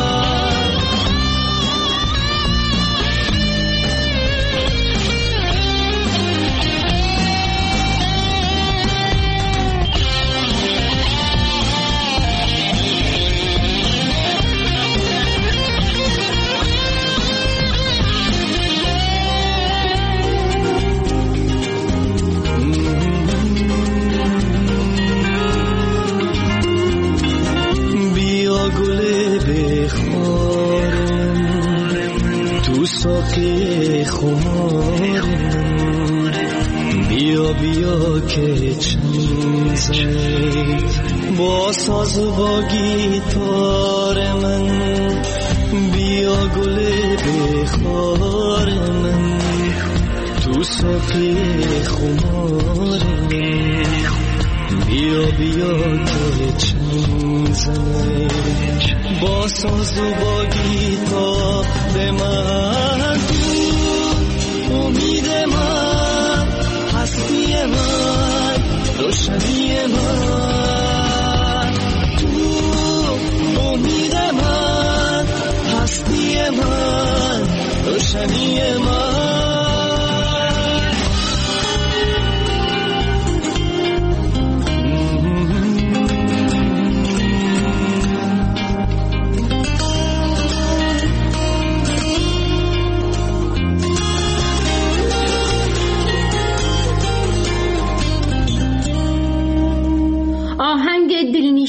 [SPEAKER 9] ساقی خمار من، بیا بیا که چند زید با ساز و با گیتار من. بیا گل بخار من، تو ساقی خمار من، بیا بیا که چند زید با ساز و با گیتار من. تو امید من، هستی من، روشنی من، تو امید من، هستی من، روشنی من.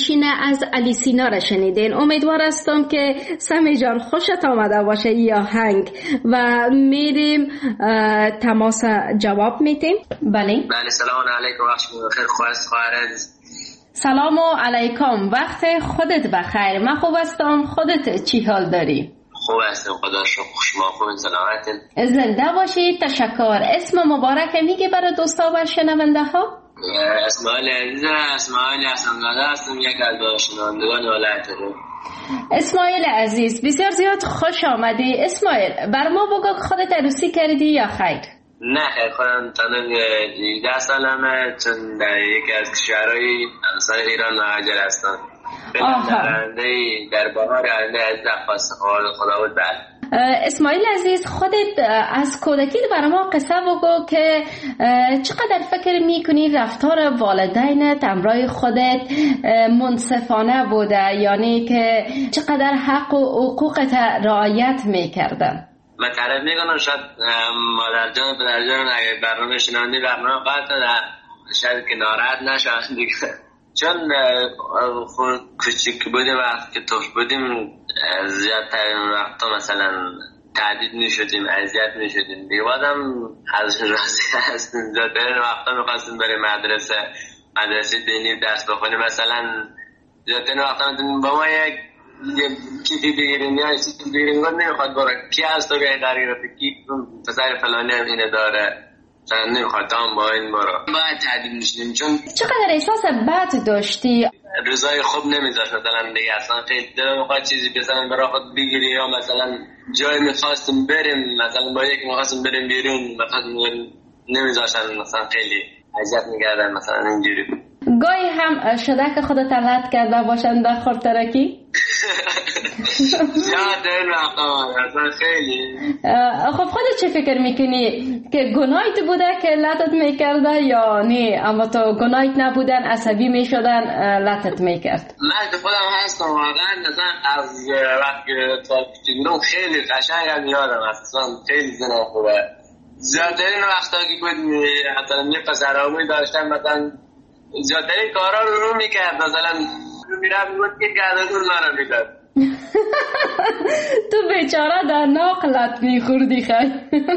[SPEAKER 2] دلنشین از علی سینا را شنیدین. امیدوار هستم که سمی جان خوشت آمده باشه یا هنگ و میریم تماس جواب میتیم. بله
[SPEAKER 13] بله سلام علیکم وقت بخیر. خواست خواهر عزیز
[SPEAKER 2] سلام علیکم وقت خودت بخیر. من خوب هستم، خودت چی حال داری؟
[SPEAKER 13] خوب هستم خدا شکر. شما خوب سلامتین؟
[SPEAKER 2] زنده باشی. تشکر. اسم مبارک میگه برای دوستا و شنونده ها؟
[SPEAKER 13] اسماعیل عزیز. اسماعیل حسن‌زاده هستم، یک از شنوندگان ولایت رو.
[SPEAKER 2] اسماعیل عزیز بسیار زیاد خوش آمدی. اسماعیل بر ما بگو خودت عروسی کردی یا خیر؟
[SPEAKER 13] نه خیر خودم تنها هجده سالمه، چون در یکی از کشورهای همسایه ایران مهاجر هستم. در بهار آینده از درخواست خدا بود. بله
[SPEAKER 2] اسماعیل عزیز خودت از کودکی برای ما قصه بگو که چقدر فکر میکنی رفتار والدینت همراه خودت منصفانه بوده، یعنی که چقدر حق و حقوقت رعایت میکردن؟
[SPEAKER 13] من تعریف میکنم شاید مادر جان و پدر جان اگر برنامه شنوندی برنامه قطع شاید که ناراحت نشن دیگه، چون خود کوچیک بودیم وقت که طفل بودیم زیادترین وقتا مثلا تهدید میشدیم، اذیت میشدیم دیگه. بعدم از راضی هستیم زیادترین وقتا میخواستیم بریم مدرسه مدرسه دینی درس بخونیم. مثلا زیادترین وقتا با ما یک یه کیفی بگیریم یا چیزی بگیریم گفت نمیخواد برو کی هست تو بیایی در گرفته کی پسر فلانی هم اینه داره مثلا نمیخواد تام با این برو. باید تهدید میشدیم چون
[SPEAKER 2] چقدر احساس بد داشتی؟
[SPEAKER 13] رضای خوب نمیذاشت مثلا دیگه اصلا خیلی دلم میخواد چیزی مثلا برای خود بگیری یا مثلا جای میخواستیم بریم مثلا با یکی میخواستیم بریم بیرون مثلا نمیذاشتن، مثلا خیلی اذیت میکردن مثلا اینجوری.
[SPEAKER 2] گاهی هم شده که خودت علت کرده باشن در خورترکی؟
[SPEAKER 13] زیاد این وقتا اصلا خیلی.
[SPEAKER 2] خب خودت چه فکر میکنی که گناهیت بوده که لطت میکرده یا نه اما تو گناهیت نبودن عصبی میشدن لطت میکرد؟
[SPEAKER 13] من که خودم هستم واقعا مثلا از وقتی تا بودم خیلی قشنگم یادم اصلا خیلی زنم خوبه. زیادترین وقتا که بود حتی یه پسراموی داشتم مثلا زیادترین کارا رو رو میکرد، مثلا میرم میگود که گردگون مرا میداد.
[SPEAKER 2] تو بیچاره در ناقلت میخوردی خیلی.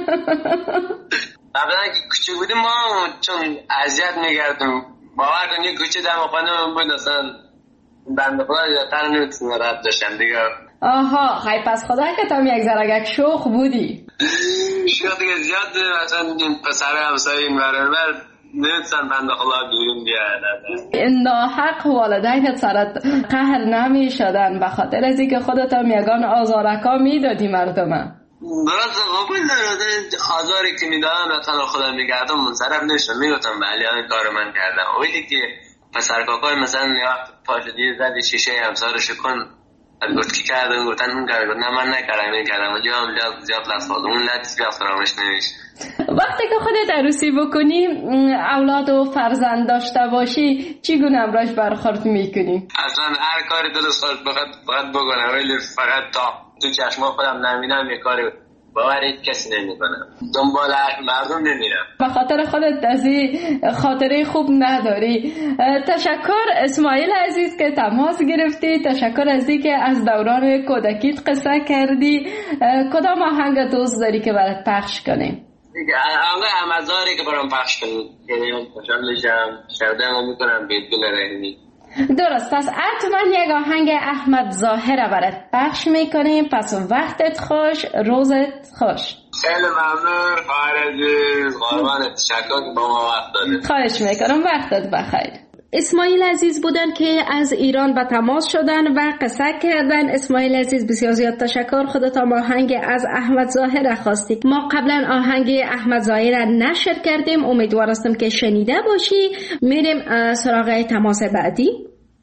[SPEAKER 13] قبلا که کچه بودیم ما چون اذیت میکردم باور کن یه کچه دم خانه من بود اصلا بنده خدا زیادتر نمیتونه رد داشتم دیگه.
[SPEAKER 2] آها خیلی پس خدا که تام یک ذرگک شوخ بودی.
[SPEAKER 13] شوخ دیگه زیاد مثلا پسر همسایه این برانور نمیتونن بنده خدا بیرون بیاد.
[SPEAKER 2] ناحق والدینت سرت قهر نمی شدن به خاطر از اینکه خودت هم یگان آزارکا میدادی مردم؟
[SPEAKER 13] درست قبول دارم آزاری که میدادم مثلا خدا میگردم منصرف نشم میگفتم بله این کار من کردم. اویدی که پسر کاکای مثلا یه وقت پاشدی زدی شیشه همسارش کن گفت کی کردن گفتن اون کردن نه من نکردم این کردم اونجا هم زیاد لطفاد اون لطف زیاد فرامش نمیشه.
[SPEAKER 2] وقتی که خودت عروسی بکنی اولاد و فرزند داشته باشی چگونه امراش برخورد میکنی؟
[SPEAKER 13] اصلا هر کاری دلت خواست فقط فقط بکنم ولی فقط تا تو چشما خودم نبینم یه کاری باورید کسی نمیکنم دنبال مردم نمیرم.
[SPEAKER 2] به خاطر خودت از این خاطره خوب نداری. تشکر اسماعیل عزیز که تماس گرفتی. تشکر از این که از دوران کودکیت قصه کردی. کدام آهنگ دوست داری که برات پخش کنیم؟
[SPEAKER 13] دیگه آهنگ همزاری که برام پخش کنیم یعنی من خوشحال میشم شرده هم میکنم به دل رحمی.
[SPEAKER 2] درست پس حتما یک آهنگ احمد ظاهر برات پخش میکنیم. پس وقتت خوش روزت خوش.
[SPEAKER 13] خیلی ممنون خواهر عزیز قربانت تشکر که با ما وقت دادید.
[SPEAKER 2] خواهش میکنم وقتت بخیر. اسماعیل عزیز بودن که از ایران به تماس شدن و قصه کردن. اسماعیل عزیز بسیار زیاد تشکر. خودت هم آهنگ از احمد ظاهر خواستی. ما قبلا آهنگ احمد ظاهر نشر کردیم. امیدوار هستم که شنیده باشی. میریم سراغ تماس بعدی.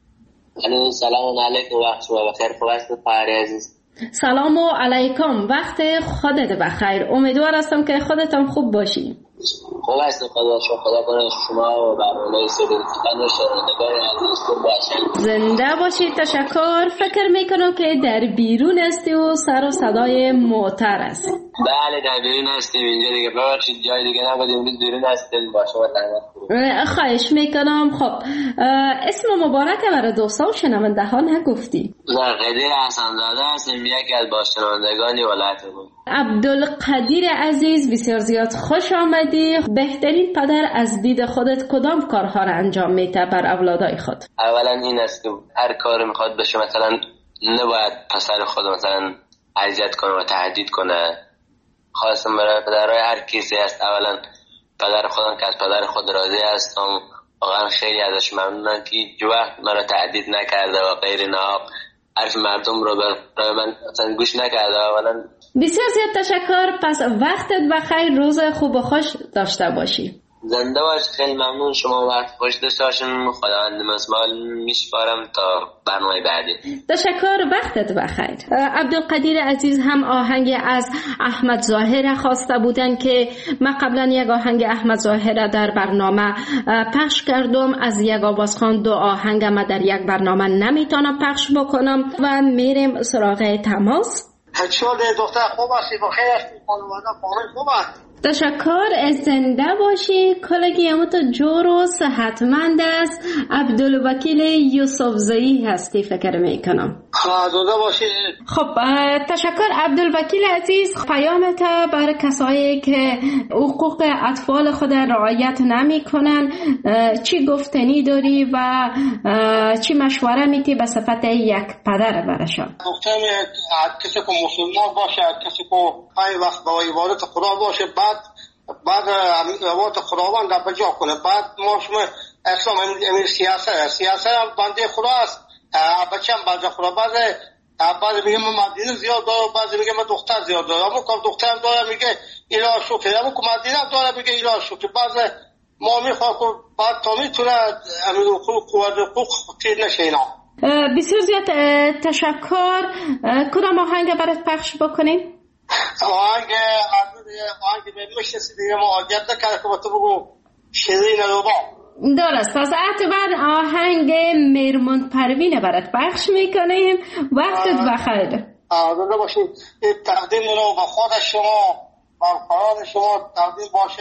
[SPEAKER 13] سلام علیکم وقت شما بخیر. خوب هستید خواهر عزیز؟
[SPEAKER 2] سلام علیکم وقت خودت بخیر. امیدوار هستم که خودت هم خوب باشی.
[SPEAKER 13] خوب هستم خدا شما خدا کنه شما و برنامه سرین خطن و شنوندگان عزیز خوب باشید.
[SPEAKER 2] زنده باشید. تشکر. فکر میکنم که در بیرون هستی و سر و صدای موتر است.
[SPEAKER 13] بله در بیرون هستیم اینجا دیگه، ببخشید جای دیگه نبود، امروز بیرون هستیم با شما تماس.
[SPEAKER 2] خواهش میکنم. خب اسم مبارک برای دوستا و شنونده ها نگفتی؟
[SPEAKER 13] قدیر حسن‌زاده هستیم، یکی از با شنوندگانی ولایت بود.
[SPEAKER 2] عبدالقدیر عزیز بسیار زیاد خوش آمدی. بهترین پدر از دید خودت کدام کارها را انجام میده بر اولادای خود؟
[SPEAKER 13] اولا این است که هر کار میخواد بشه مثلا نباید پسر خود مثلا اذیت کنه و تهدید کنه. خواستم برای پدرهای هر کسی هست، اولا پدر خودم که از پدر خود راضی هستم، واقعا خیلی ازش ممنونم که هیچ وقت مرا تهدید نکرده و غیر ناحق حرف مردم رو برای من اصلا گوش نکرده. اولا
[SPEAKER 2] بسیار زیاد تشکر. پس وقتت بخیر، روز خوب و خوش داشته باشی.
[SPEAKER 13] زنده باش، خیلی ممنون. شما وقت خوش داشته باشین. خداوند مسمال میسپارم تا برنامه بعدی.
[SPEAKER 2] تشکر، وقتت بخیر. عبدالقدیر عزیز هم آهنگ از احمد ظاهر خواسته بودن که من قبلا یک آهنگ احمد ظاهر در برنامه پخش کردم. از یک آوازخوان دو آهنگ ما در یک برنامه نمیتونم پخش بکنم و میریم سراغ تماس.
[SPEAKER 14] هچول دختر خوب هستی؟ بخیر هستی؟ خانواده فامیل خوب هست؟
[SPEAKER 2] تشکر، زنده باشی. کلگی همو تو جور و صحتمند است. عبدالوکیل یوسف زئی هستی فکر میکنم.
[SPEAKER 14] زنده باشی.
[SPEAKER 2] خب تشکر عبدالوکیل عزیز. پیامت بر کسایی که حقوق اطفال خود رعایت نمی کنن چی گفتنی داری و چی مشوره میتی به صفت یک پدر برشان؟
[SPEAKER 14] گفتم کسی که مسلمان باشه، کسی که پای وقت با عبادت خدا باشه، بعد بعد عبادت خداوند را بجا کنه. بعد ما شما اسلام امیر سیاست سیاست بنده خدا است، بچه هم بنده خدا. بعد بعد میگه من مدینه زیاد دارم، بعد میگه من دختر زیاد دارم، اما که دخترم داره میگه اله شکر، اما که مدینه داره میگه اله شکر. بعد ما میخواه که بعد تا میتونه امیر حقوق قوت حقوق تیر نشه اینا.
[SPEAKER 2] بسیار زیاد تشکر. کدام آهنگ برات پخش بکنیم؟
[SPEAKER 14] آهنگ آهنگ به مشنسی دیگه ما آگرد نکرده که با تو بگو شیرین روبا.
[SPEAKER 2] درست، از اعتبار آهنگ میرموند پروین برات پخش میکنیم. وقتت بخیر.
[SPEAKER 14] زنده باشید. این تقدیم رو با خود شما با فران شما تقدیم باشه.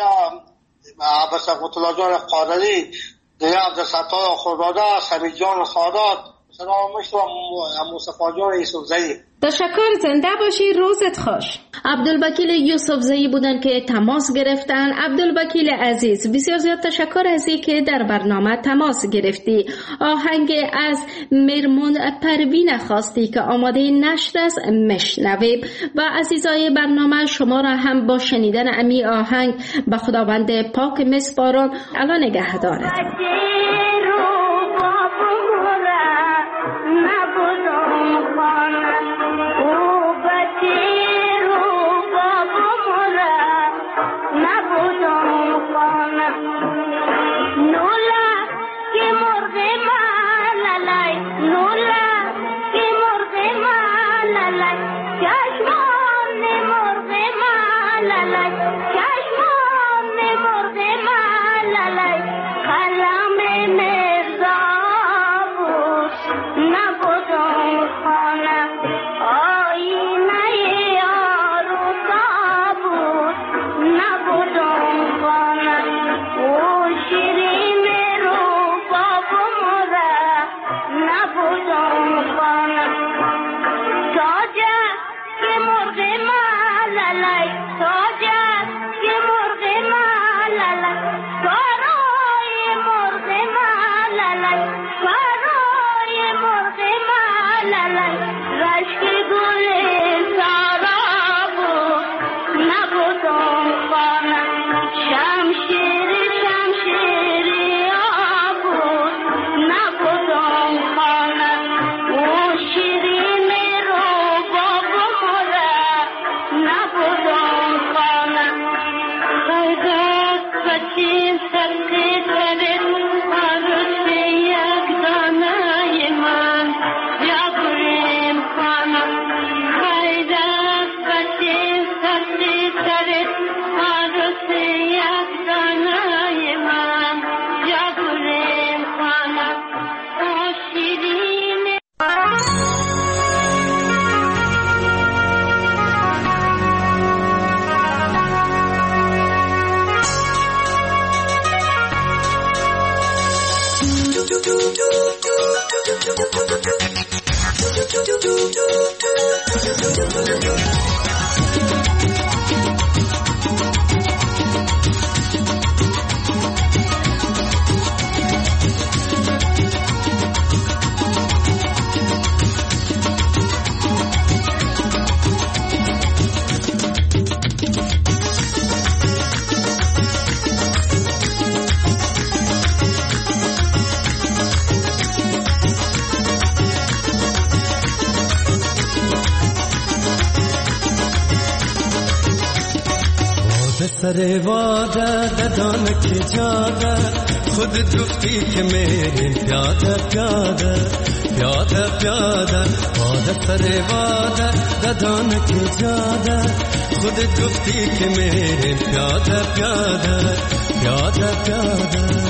[SPEAKER 14] عباس قطلا جان قادری دیگه عبدالستار خوداده، سمی جان سادات، سلام مشتو مصطفی جان یوسف زئی.
[SPEAKER 2] تشکر، زنده باشی، روزت خوش. عبدالوکیل یوسف زئی بودن که تماس گرفتن. عبدالوکیل عزیز بسیار زیاد تشکر از این که در برنامه تماس گرفتی. آهنگ از میرموند پروین خواستی که آماده نشر است، مشنویم و عزیزای برنامه شما را هم با شنیدن امی آهنگ به خداوند پاک میسپارم. الان نگه دارد.
[SPEAKER 9] سر واده ددان که جاده خود گفتی که میریم پیاده پیاده پیاده پیاده واده سر واده ددان که جاده خود گفتی که میریم پیاده پیاده پیاده پیاده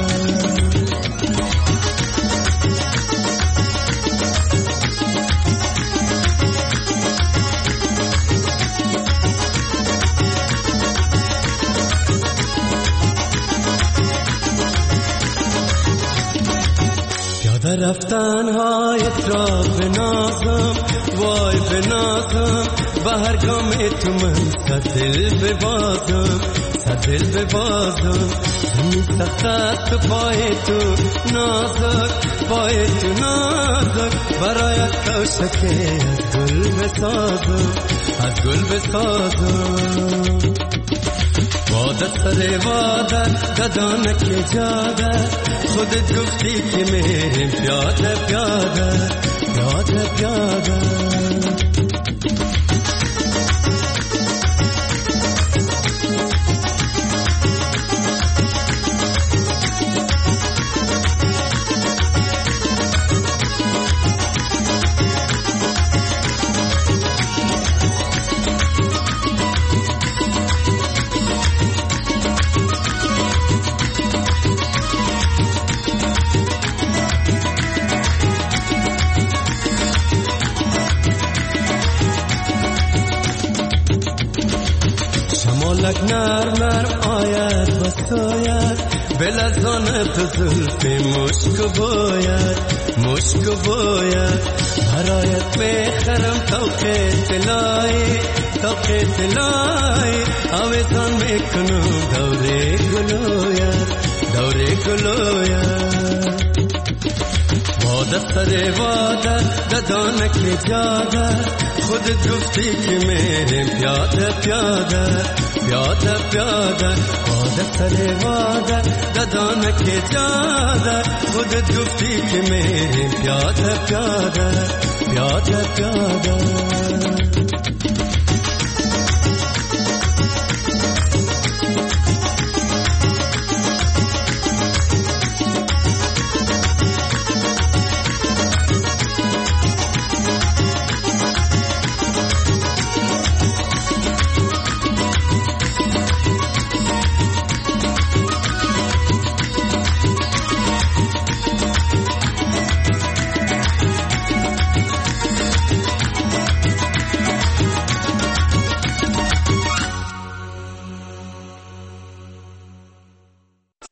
[SPEAKER 9] رفتن هایت را بنازم وای بنازم به هر گام تو من سدل ببازم سدل ببازم زمین سخت است و پای تو نازک پای تو نازک برایت کوشکه از گل بسازم از گل بسازم واده سر واده ددانه که جاده خودت گفتی که میریم پیاده پیاده پیاده پیاده شمالک نرم نرم آید و ساید بلزانت زلف مشک باید مشک باید برایت میخرم توقع تلای توقع تلای آویزان میکنم دوره گلوید دوره گلوید واده سر واده ددانه که جاده خودت گفتی که میریم پیاده پیاده پیاده پیاده واده سر واده ددانه که جاده خودت گفتی که میریم پیاده پیاده پیاده پیاده